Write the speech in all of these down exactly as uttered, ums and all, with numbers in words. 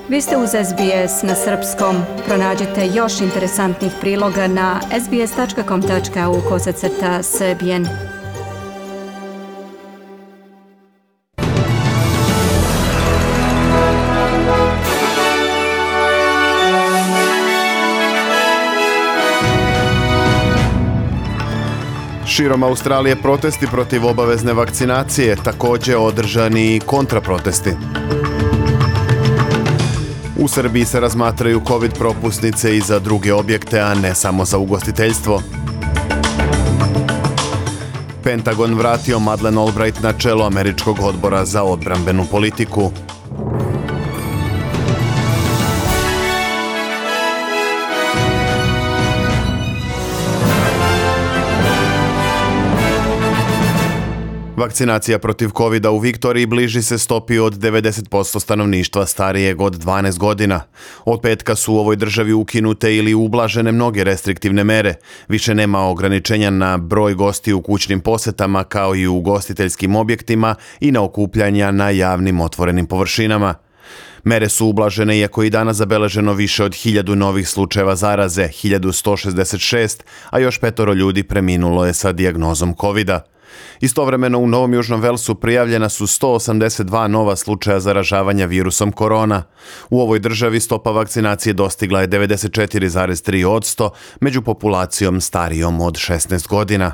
Vi ste uz S B S na srpskom. Pronađite još interesantnih priloga na sbs.com.au kosacrta srbijen. Širom Australije protesti protiv obavezne vakcinacije, također održani i kontraprotesti. U Srbiji se razmatraju COVID propusnice i za druge objekte, a ne samo za ugostiteljstvo. Pentagon vratio Madeleine Albright na čelo Američkog odbora za odbrambenu politiku. Vakcinacija protiv kovida u Viktoriji bliži se stopi od devedeset posto stanovništva starijeg od dvanaest godina. Od petka su u ovoj državi ukinute ili ublažene mnoge restriktivne mere. Više nema ograničenja na broj gosti u kućnim posetama kao i u ugostiteljskim objektima i na okupljanja na javnim otvorenim površinama. Mere su ublažene iako i danas zabeleženo više od hiljadu novih slučajeva zaraze, hiljadu sto šezdeset šest, a još petoro ljudi preminulo je sa dijagnozom kovida. Istovremeno u Novom Južnom Velsu prijavljena su sto osamdeset dva nova slučaja zaražavanja virusom korona. U ovoj državi stopa vakcinacije dostigla je devedeset četiri zarez tri posto među populacijom starijom od šesnaest godina.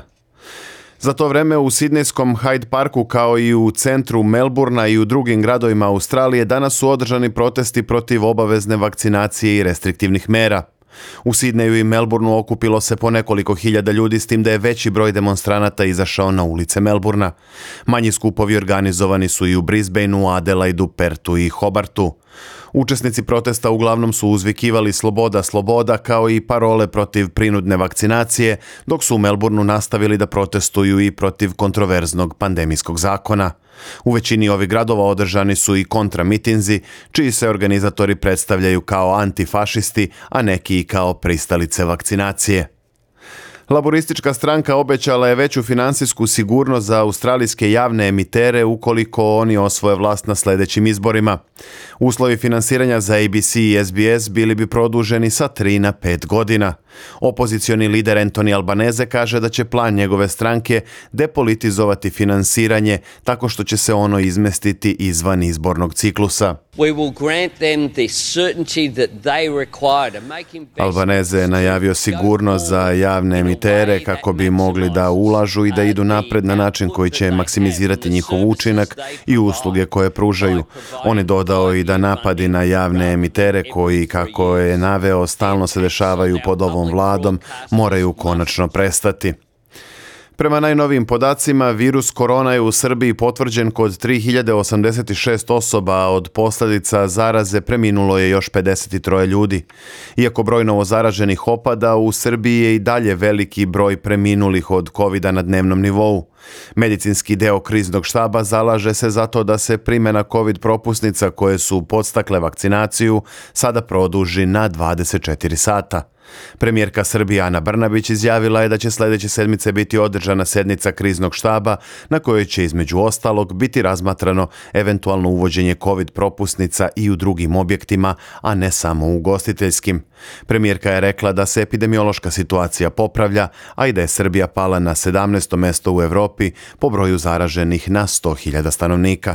Za to vreme u sidnejskom Hyde Parku kao i u centru Melburna i u drugim gradovima Australije danas su održani protesti protiv obavezne vakcinacije i restriktivnih mera. U Sidneju i Melbourneu okupilo se po nekoliko hiljada ljudi, s tim da je veći broj demonstranata izašao na ulice Melbourna. Manji skupovi organizovani su i u Brisbaneu, Adelaidu, Pertu i Hobartu. Učesnici protesta uglavnom su uzvikivali sloboda, sloboda kao i parole protiv prinudne vakcinacije, dok su u Melbourneu nastavili da protestuju i protiv kontroverznog pandemijskog zakona. U većini ovih gradova održani su i kontramitinzi, čiji se organizatori predstavljaju kao antifašisti, a neki i kao pristalice vakcinacije. Laboristička stranka obećala je veću finansijsku sigurnost za australijske javne emitere ukoliko oni osvoje vlast na sljedećim izborima. Uslovi finansiranja za A B C i S B S bili bi produženi sa tri na pet godina. Opozicioni lider Anthony Albanese kaže da će plan njegove stranke depolitizovati finansiranje tako što će se ono izmestiti izvan izbornog ciklusa. Albanese je najavio sigurnost za javne emitere kako bi mogli da ulažu i da idu napred na način koji će maksimizirati njihov učinak i usluge koje pružaju. On je dodao i da napadi na javne emitere koji, kako je naveo, stalno se dešavaju pod ovom vladom, moraju konačno prestati. Prema najnovijim podacima, virus korona je u Srbiji potvrđen kod tri hiljade osamdeset šest osoba, a od posljedica zaraze preminulo je još pedeset tri ljudi. Iako broj novozaraženih opada, u Srbiji je i dalje veliki broj preminulih od kovida na dnevnom nivou. Medicinski deo kriznog štaba zalaže se zato da se primjena COVID propusnica koje su podstakle vakcinaciju sada produži na dvadeset četiri sata. Premijerka Srbije Ana Brnabić izjavila je da će sljedeće sedmice biti održana sednica kriznog štaba na kojoj će između ostalog biti razmatrano eventualno uvođenje COVID propusnica i u drugim objektima, a ne samo u ugostiteljskim. Premijerka je rekla da se epidemiološka situacija popravlja, a i da je Srbija pala na sedamnaesto mesto u Evropi po broju zaraženih na sto hiljada stanovnika.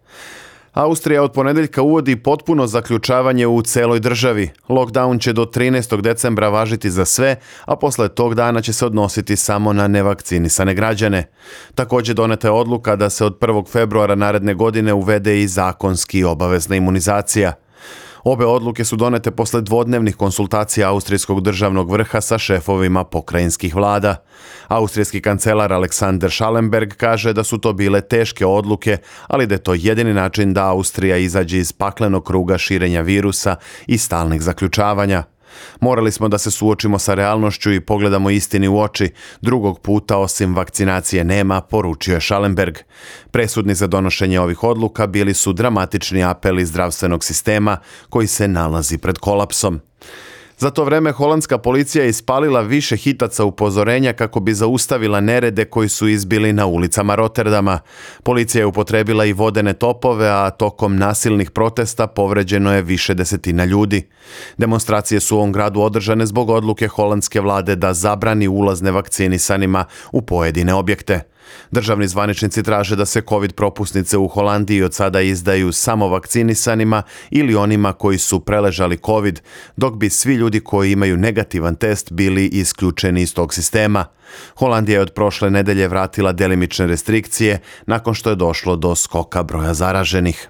Austrija od ponedjeljka uvodi potpuno zaključavanje u celoj državi. Lockdown će do trinaestog decembra važiti za sve, a posle tog dana će se odnositi samo na nevakcinisane građane. Također doneta je odluka da se od prvog februara naredne godine uvede i zakonski obavezna imunizacija. Obe odluke su donete posle dvodnevnih konsultacija austrijskog državnog vrha sa šefovima pokrajinskih vlada. Austrijski kancelar Alexander Schallenberg kaže da su to bile teške odluke, ali da je to jedini način da Austrija izađe iz paklenog kruga širenja virusa i stalnih zaključavanja. Morali smo da se suočimo sa realnošću i pogledamo istini u oči. Drugog puta osim vakcinacije nema, poručio je Schallenberg. Presudni za donošenje ovih odluka bili su dramatični apeli zdravstvenog sistema koji se nalazi pred kolapsom. Za to vreme holandska policija je ispalila više hitaca upozorenja kako bi zaustavila nerede koji su izbili na ulicama Rotterdama. Policija je upotrebila i vodene topove, a tokom nasilnih protesta povređeno je više desetina ljudi. Demonstracije su u ovom gradu održane zbog odluke holandske vlade da zabrani ulaz nevakcinisanima u pojedine objekte. Državni zvaničnici traže da se COVID propusnice u Holandiji od sada izdaju samo vakcinisanima ili onima koji su preležali COVID, dok bi svi ljudi koji imaju negativan test bili isključeni iz tog sistema. Holandija je od prošle nedelje vratila delimične restrikcije nakon što je došlo do skoka broja zaraženih.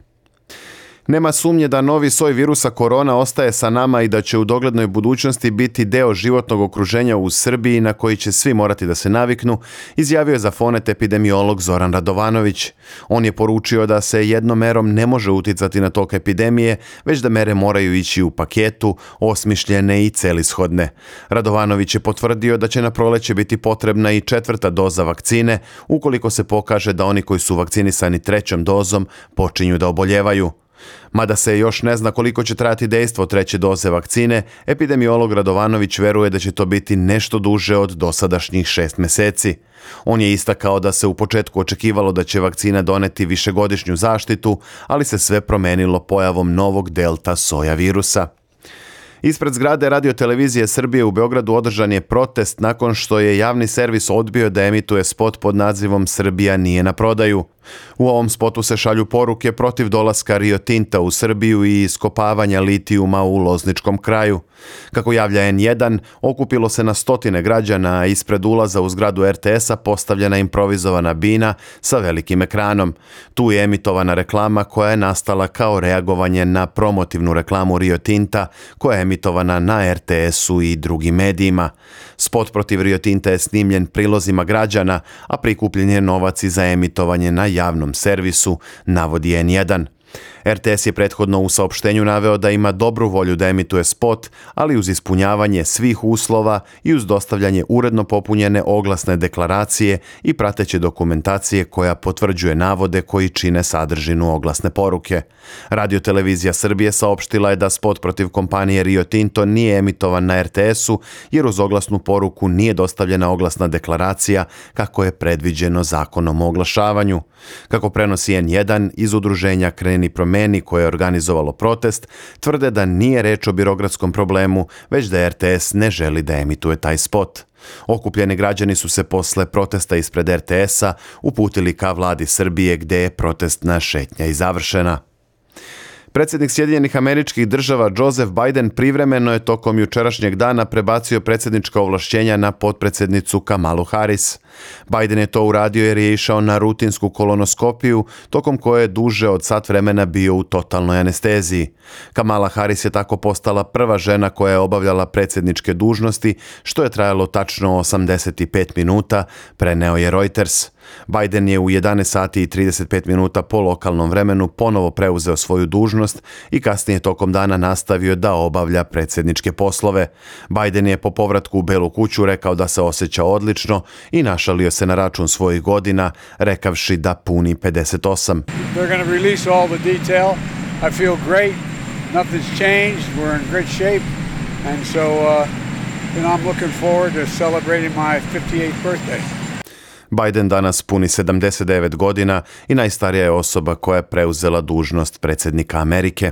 Nema sumnje da novi soj virusa korona ostaje sa nama i da će u doglednoj budućnosti biti deo životnog okruženja u Srbiji na koji će svi morati da se naviknu, izjavio je za Fonet epidemiolog Zoran Radovanović. On je poručio da se jednom merom ne može uticati na tok epidemije, već da mere moraju ići u paketu, osmišljene i celishodne. Radovanović je potvrdio da će na proleće biti potrebna i četvrta doza vakcine, ukoliko se pokaže da oni koji su vakcinisani trećom dozom počinju da oboljevaju. Mada se još ne zna koliko će trajati dejstvo treće doze vakcine, epidemiolog Radovanović veruje da će to biti nešto duže od dosadašnjih šest meseci. On je istakao da se u početku očekivalo da će vakcina doneti višegodišnju zaštitu, ali se sve promenilo pojavom novog delta soja virusa. Ispred zgrade Radio-televizije Srbije u Beogradu održan je protest nakon što je javni servis odbio da emituje spot pod nazivom Srbija nije na prodaju. U ovom spotu se šalju poruke protiv dolaska Rio Tinta u Srbiju i iskopavanja litijuma u Lozničkom kraju. Kako javlja en jedan, okupilo se na stotine građana, a ispred ulaza u zgradu er te esa postavljena improvizovana bina sa velikim ekranom. Tu je emitovana reklama koja je nastala kao reagovanje na promotivnu reklamu Rio Tinta koja je emitovana na er te esu i drugim medijima. Spot protiv Rio Tinta je snimljen prilozima građana, a prikupljen je novac i za emitovanje na javnom servisu, navodi en jedan. er te es je prethodno u saopštenju naveo da ima dobru volju da emituje spot, ali uz ispunjavanje svih uslova i uz dostavljanje uredno popunjene oglasne deklaracije i prateće dokumentacije koja potvrđuje navode koji čine sadržinu oglasne poruke. Radio-televizija Srbije saopštila je da spot protiv kompanije Rio Tinto nije emitovan na er te esu jer uz oglasnu poruku nije dostavljena oglasna deklaracija kako je predviđeno zakonom o oglašavanju. Kako prenosi en jedan, iz udruženja Kreni promeni koje je organizovalo protest, tvrde da nije reč o birogradskom problemu, već da er te es ne želi da emituje taj spot. Okupljeni građani su se posle protesta ispred er te esa uputili ka vladi Srbije gde je protestna šetnja i završena. Predsjednik Sjedinjenih Američkih Država Joseph Biden privremeno je tokom jučerašnjeg dana prebacio predsjednička ovlašćenja na potpredsjednicu Kamalu Harris. Biden je to uradio jer je išao na rutinsku kolonoskopiju, tokom koje je duže od sat vremena bio u totalnoj anesteziji. Kamala Harris je tako postala prva žena koja je obavljala predsjedničke dužnosti, što je trajalo tačno osamdeset pet minuta, preneo je Reuters. Biden je u jedanaest sati i trideset pet minuta po lokalnom vremenu ponovo preuzeo svoju dužnost i kasnije tokom dana nastavio da obavlja predsjedničke poslove. Biden je po povratku u Belu kuću rekao da se osjeća odlično i našalio se na račun svojih godina, rekavši da puni pedeset osam. They're going to release all the detail. I feel great. Nothing's changed. We're in great shape. And so uh, you know, I'm looking forward to celebrating my fifty-eighth birthday. Biden danas puni sedamdeset devet godina i najstarija je osoba koja je preuzela dužnost predsjednika Amerike.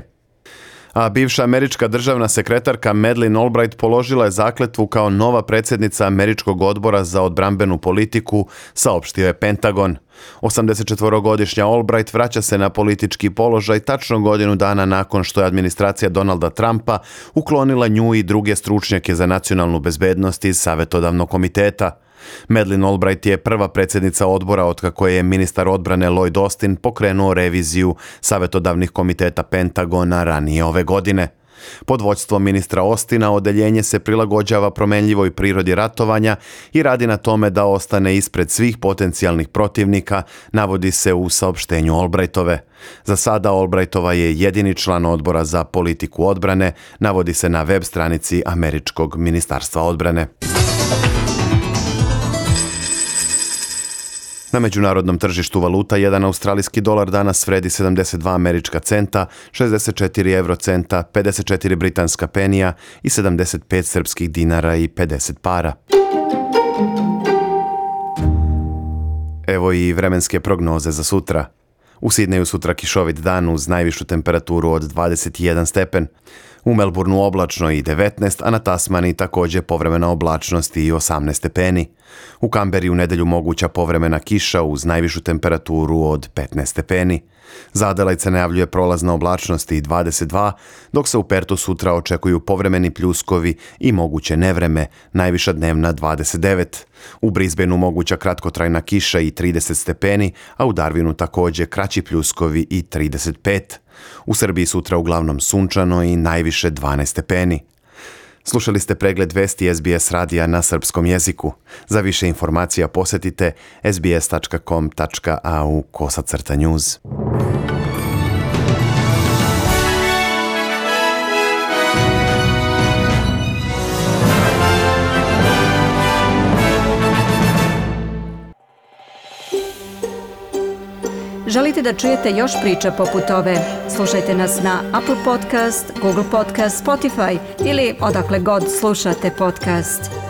A bivša američka državna sekretarka Madeleine Albright položila je zakletvu kao nova predsjednica Američkog odbora za odbrambenu politiku, saopštio je Pentagon. osamdesetčetvorogodišnja Albright vraća se na politički položaj tačno godinu dana nakon što je administracija Donalda Trumpa uklonila nju i druge stručnjake za nacionalnu bezbednost iz savjetodavnog komiteta. Madeleine Albright je prva predsjednica odbora otkako je ministar odbrane Lloyd Austin pokrenuo reviziju savjetodavnih komiteta Pentagona ranije ove godine. Pod vođstvom ministra Austina odeljenje se prilagođava promenljivoj prirodi ratovanja i radi na tome da ostane ispred svih potencijalnih protivnika, navodi se u saopštenju Albrightove. Za sada Albrightova je jedini član odbora za politiku odbrane, navodi se na web stranici Američkog ministarstva odbrane. Na međunarodnom tržištu valuta jedan australijski dolar danas vredi sedamdeset dva američka centa, šezdeset četiri eurocenta, pedeset četiri britanska penija i sedamdeset pet srpskih dinara i pedeset para. Evo i vremenske prognoze za sutra. U Sidneju sutra kišovit dan uz najvišu temperaturu od dvadeset jedan stepen. U Melbourneu oblačno i devetnaest, a na Tasmani također povremena oblačnost i osamnaest stepeni. U Kamberi u nedelju moguća povremena kiša uz najvišu temperaturu od petnaest stepeni. Za Adelaide se najavljuje prolazna oblačnost i dvadeset dva, dok se u Pertu sutra očekuju povremeni pljuskovi i moguće nevreme, najviša dnevna dvadeset devet. U Brisbaneu moguća kratkotrajna kiša i trideset stepeni, a u Darwinu također kraći pljuskovi i trideset pet. U Srbiji sutra uglavnom sunčano i najviše dvanaest stepeni. Slušali ste pregled vesti S B S radija na srpskom jeziku. Za više informacija posjetite sbs tačka com tačka a u kosacrta news. Želite da čujete još priča poput ove? Slušajte nas na Apple Podcast, Google Podcast, Spotify ili odakle god slušate podcast.